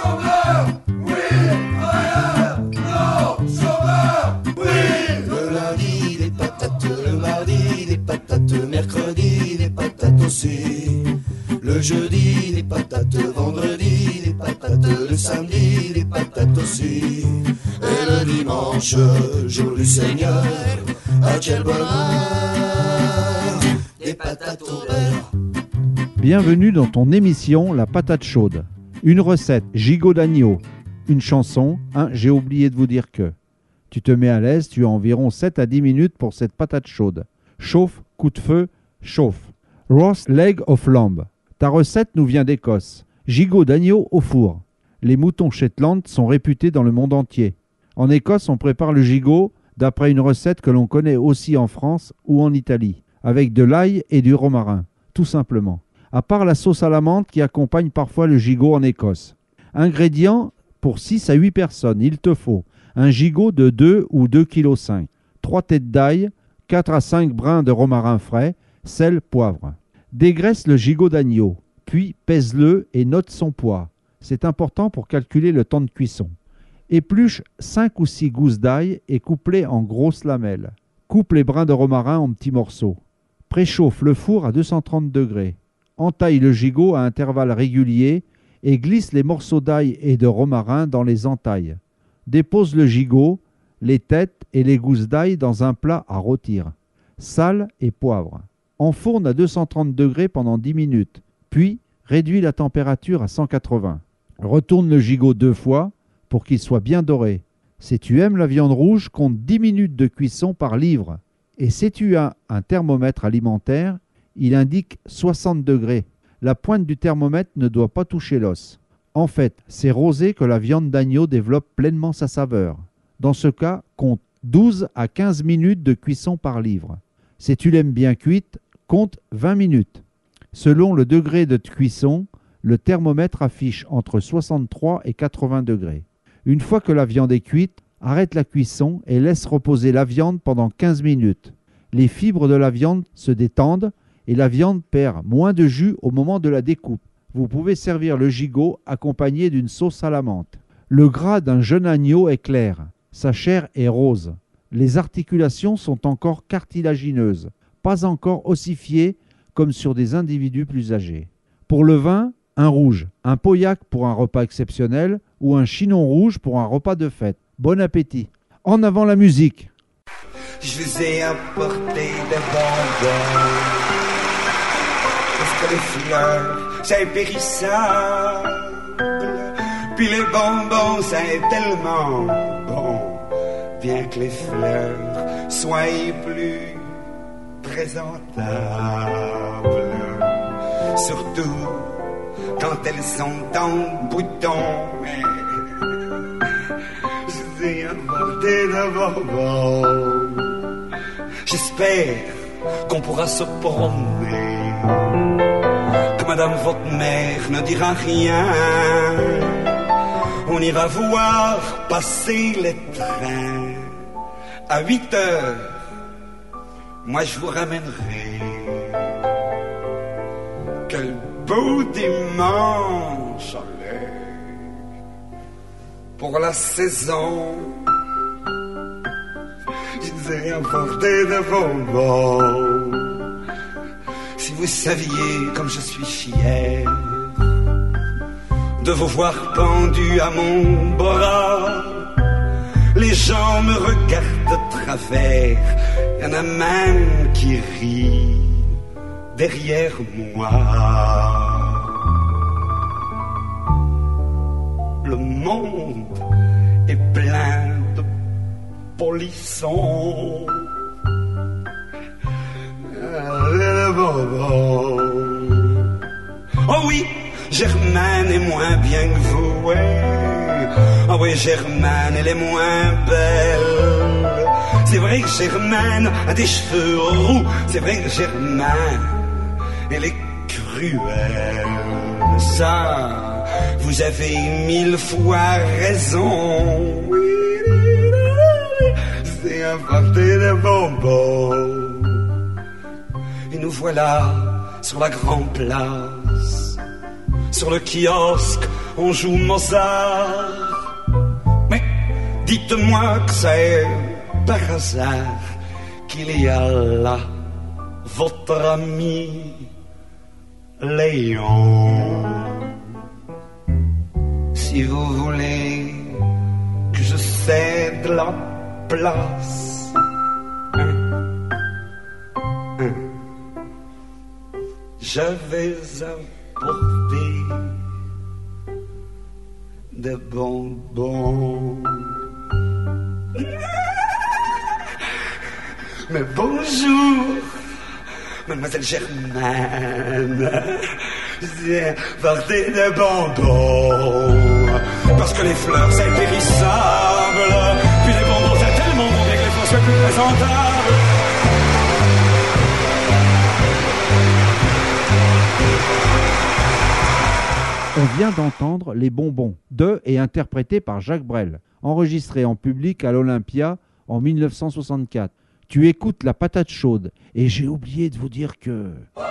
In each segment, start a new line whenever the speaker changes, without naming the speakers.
chômeur, oui, travailleur, non, chômeur, oui.
Le lundi, des patates, le mardi, des patates, mercredi, des patates aussi. Le jeudi, des patates, vendredi, des patates, le samedi, des patates aussi. Et le dimanche, jour du Seigneur, ah quel bonheur, des patates au beurre.
Bienvenue dans ton émission La Patate Chaude. Une recette, gigot d'agneau. Une chanson, j'ai oublié de vous dire que. Tu te mets à l'aise, tu as environ 7 à 10 minutes pour cette patate chaude. Chauffe, coup de feu, chauffe. Roast leg of lamb. Ta recette nous vient d'Écosse. Gigot d'agneau au four. Les moutons Shetland sont réputés dans le monde entier. En Écosse, on prépare le gigot d'après une recette que l'on connaît aussi en France ou en Italie, avec de l'ail et du romarin, tout simplement. À part la sauce à la menthe qui accompagne parfois le gigot en Écosse. Ingrédients pour 6 à 8 personnes, il te faut un gigot de 2 ou 2,5 kg, 3 têtes d'ail, 4 à 5 brins de romarin frais, sel, poivre. Dégraisse le gigot d'agneau, puis pèse-le et note son poids. C'est important pour calculer le temps de cuisson. Épluche 5 ou 6 gousses d'ail et coupe-les en grosses lamelles. Coupe les brins de romarin en petits morceaux. Préchauffe le four à 230 degrés. Entaille le gigot à intervalles réguliers et glisse les morceaux d'ail et de romarin dans les entailles. Dépose le gigot, les têtes et les gousses d'ail dans un plat à rôtir. Sel et poivre. Enfourne à 230 degrés pendant 10 minutes, puis réduis la température à 180. Retourne le gigot 2 fois pour qu'il soit bien doré. Si tu aimes la viande rouge, compte 10 minutes de cuisson par livre. Et si tu as un thermomètre alimentaire, il indique 60 degrés. La pointe du thermomètre ne doit pas toucher l'os. En fait, c'est rosé que la viande d'agneau développe pleinement sa saveur. Dans ce cas, compte 12 à 15 minutes de cuisson par livre. Si tu l'aimes bien cuite, compte 20 minutes. Selon le degré de cuisson, le thermomètre affiche entre 63 et 80 degrés. Une fois que la viande est cuite, arrête la cuisson et laisse reposer la viande pendant 15 minutes. Les fibres de la viande se détendent et la viande perd moins de jus au moment de la découpe. Vous pouvez servir le gigot accompagné d'une sauce à la menthe. Le gras d'un jeune agneau est clair, sa chair est rose. Les articulations sont encore cartilagineuses, pas encore ossifiées comme sur des individus plus âgés. Pour le vin, un rouge, un pauillac pour un repas exceptionnel ou un chinon rouge pour un repas de fête. Bon appétit. En avant la musique.
Je vous ai apporté des bonbons parce que les fleurs, c'est périssable. Puis les bonbons, c'est tellement bon. Bien que les fleurs soient plus présentables, surtout quand elles sont en bouton. Je vous ai apporté de bonbons. J'espère qu'on pourra se promener, que madame votre mère ne dira rien. On ira voir passer les trains à 8 heures. Moi je vous ramènerai. Quel beau dimanche soleil pour la saison. Je vous ai apporté de bonbons. Si vous saviez comme je suis fier de vous voir pendu à mon bras. Les gens me regardent de travers. Y en a même qui rient derrière moi. Le monde est plein de polissons. Oh oui, Germaine est moins bien que vous, ouais. Oh oui, Germaine, elle est moins belle. C'est vrai que Germaine a des cheveux roux. C'est vrai que Germaine, elle est cruelle. Ça, vous avez 1000 fois raison. C'est apporter des bonbons. Et nous voilà sur la grande place, sur le kiosque on joue Mozart. Mais dites-moi que c'est par hasard qu'il y a là votre ami Léon. Si vous voulez que je cède la place, je vais apporter des bonbons. Mais bonjour, mademoiselle Germaine. J'ai porté des bonbons parce que les fleurs c'est périssable. Puis les bonbons c'est tellement bon bien que les fleurs soient plus présentables.
On vient d'entendre Les Bonbons de et interprété par Jacques Brel, enregistré en public à l'Olympia en 1964. Tu écoutes La Patate Chaude et j'ai oublié de vous dire que...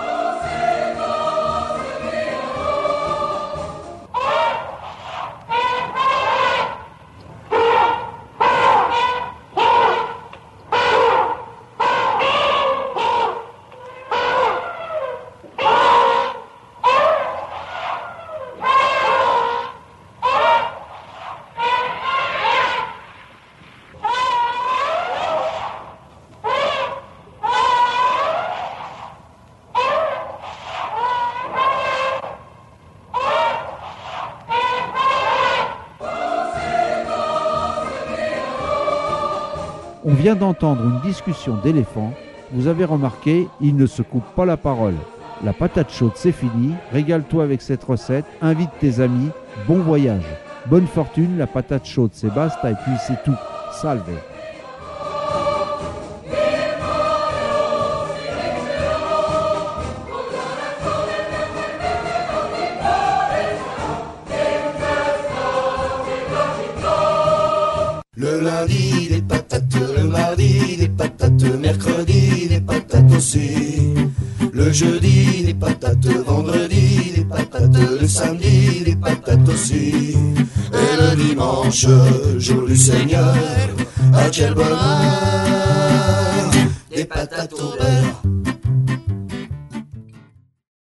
On vient d'entendre une discussion d'éléphants. Vous avez remarqué, ils ne se coupent pas la parole. La patate chaude, c'est fini. Régale-toi avec cette recette. Invite tes amis. Bon voyage. Bonne fortune. La patate chaude, c'est basta. Et puis c'est tout. Salve.
Le lundi, des patates, le mardi, des patates, mercredi, des patates aussi. Le jeudi, des patates, vendredi, des patates, le samedi, des patates aussi. Et le dimanche, jour du Seigneur, ah quel bonheur, des patates au beurre.